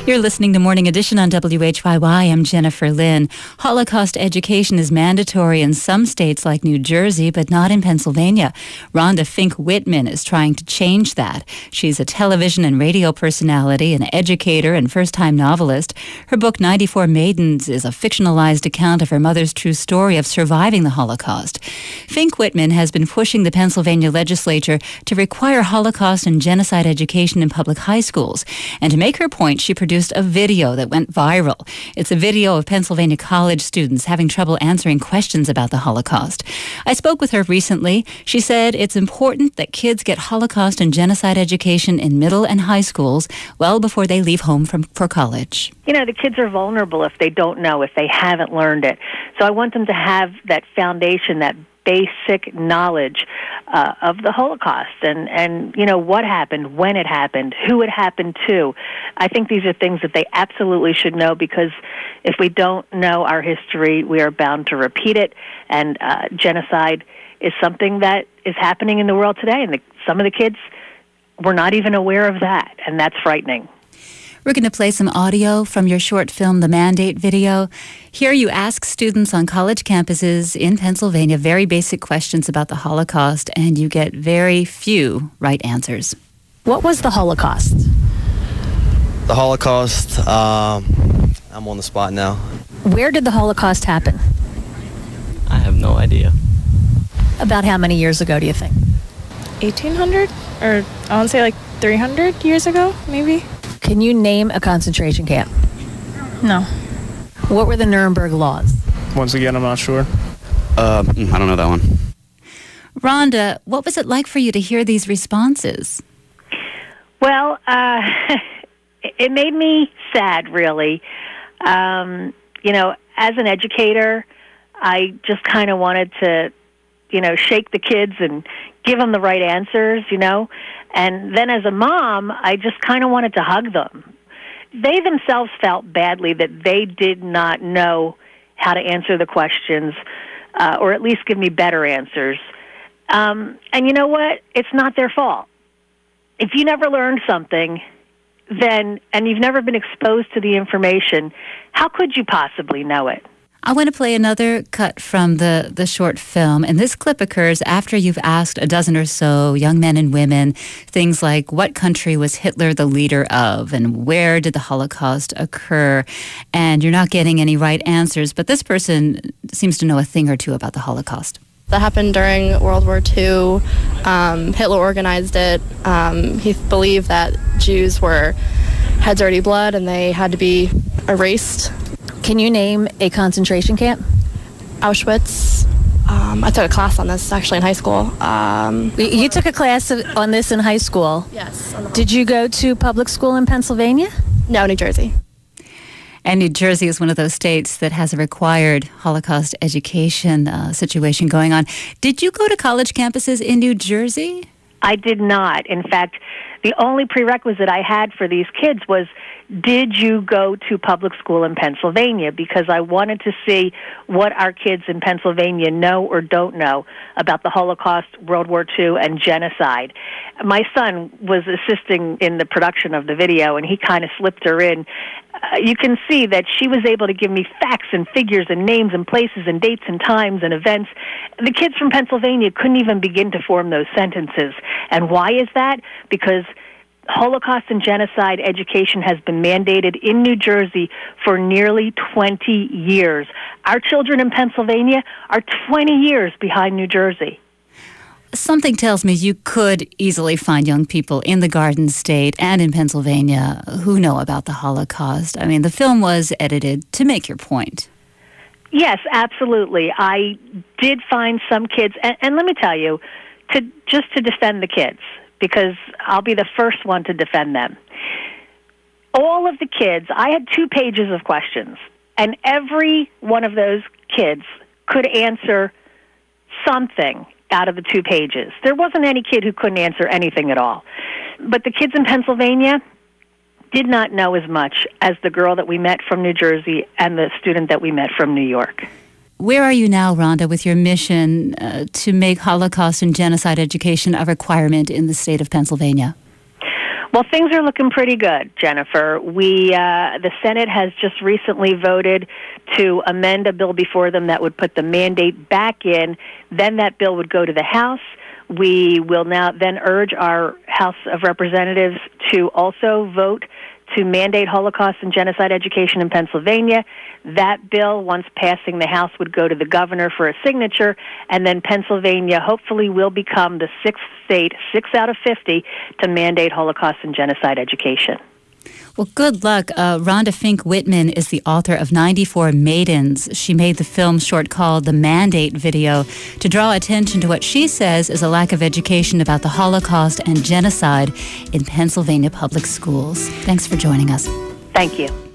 You're listening to Morning Edition on WHYY. I'm Jennifer Lynn. Holocaust education is mandatory in some states like New Jersey, but not in Pennsylvania. Rhonda Fink Whitman is trying to change that. She's a television and radio personality, an educator, and first-time novelist. Her book, 94 Maidens, is a fictionalized account of her mother's true story of surviving the Holocaust. Fink Whitman has been pushing the Pennsylvania legislature to require Holocaust and genocide education in public high schools. And to make her point, she produced a video that went viral. It's a video of Pennsylvania college students having trouble answering questions about the Holocaust. I spoke with her recently. She said it's important that kids get Holocaust and genocide education in middle and high schools well before they leave home for college. You know, the kids are vulnerable if they don't know, if they haven't learned it. So I want them to have that foundation, that basic knowledge of the Holocaust and you know, what happened, when it happened, who it happened to. I think these are things that they absolutely should know, because if we don't know our history, we are bound to repeat it. And genocide is something that is happening in the world today, and some of the kids were not even aware of that, and that's frightening. We're going to play some audio from your short film, The Mandate video. Here you ask students on college campuses in Pennsylvania very basic questions about the Holocaust, and you get very few right answers. What was the Holocaust? The Holocaust, I'm on the spot now. Where did the Holocaust happen? I have no idea. About how many years ago do you think? 1800? Or I want to say like 300 years ago, maybe? Can you name a concentration camp? No. What were the Nuremberg laws? Once again, I'm not sure. I don't know that one. Rhonda, what was it like for you to hear these responses? Well, it made me sad, really. You know, as an educator, I just kind of wanted to, you know, shake the kids and give them the right answers, you know. And then as a mom, I just kind of wanted to hug them. They themselves felt badly that they did not know how to answer the questions, or at least give me better answers. And you know what? It's not their fault. If you never learned something, and you've never been exposed to the information, how could you possibly know it? I want to play another cut from the short film, and this clip occurs after you've asked a dozen or so young men and women things like, what country was Hitler the leader of, and where did the Holocaust occur? And you're not getting any right answers, but this person seems to know a thing or two about the Holocaust. That happened during World War II. Hitler organized it. He believed that Jews had dirty blood and they had to be erased. Can you name a concentration camp? Auschwitz. I took a class on this actually in high school. You took a class on this in high school? Yes. Did you go to public school in Pennsylvania? No, New Jersey. And New Jersey is one of those states that has a required Holocaust education situation going on. Did you go to college campuses in New Jersey? I did not. In fact, the only prerequisite I had for these kids was, did you go to public school in Pennsylvania? Because I wanted to see what our kids in Pennsylvania know or don't know about the Holocaust, World War II, and genocide. My son was assisting in the production of the video, and he kind of slipped her in. You can see that she was able to give me facts and figures and names and places and dates and times and events. The kids from Pennsylvania couldn't even begin to form those sentences. And why is that? Because Holocaust and genocide education has been mandated in New Jersey for nearly 20 years. Our children in Pennsylvania are 20 years behind New Jersey. Something tells me you could easily find young people in the Garden State and in Pennsylvania who know about the Holocaust. I mean, the film was edited to make your point. Yes, absolutely. I did find some kids, and let me tell you, just to defend the kids, because I'll be the first one to defend them. All of the kids, I had 2 pages of questions, and every one of those kids could answer something out of the 2 pages. There wasn't any kid who couldn't answer anything at all. But the kids in Pennsylvania did not know as much as the girl that we met from New Jersey and the student that we met from New York. Where are you now, Rhonda, with your mission to make Holocaust and genocide education a requirement in the state of Pennsylvania? Well, things are looking pretty good, Jennifer. The Senate has just recently voted to amend a bill before them that would put the mandate back in. Then that bill would go to the House. We will now then urge our House of Representatives to also vote to mandate Holocaust and genocide education in Pennsylvania. That bill, once passing the House, would go to the governor for a signature, and then Pennsylvania hopefully will become the sixth state, 6 out of 50, to mandate Holocaust and genocide education. Well, good luck. Rhonda Fink Whitman is the author of 94 Maidens. She made the film short called The Mandate video to draw attention to what she says is a lack of education about the Holocaust and genocide in Pennsylvania public schools. Thanks for joining us. Thank you.